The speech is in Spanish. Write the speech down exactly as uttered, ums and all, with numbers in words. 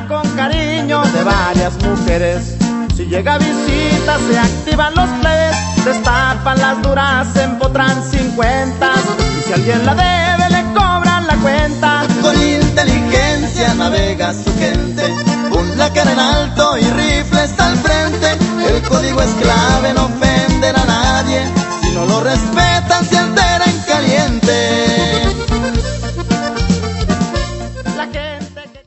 con cariño de varias mujeres. Si llega visita se activan los plebes, destapan las duras, se empotran cincuenta. Y si alguien la debe le cobran la cuenta. Con inteligencia navega su gente, pon la cara en alto y rifles al frente. El código es clave, no ofender a nadie, si no lo respetas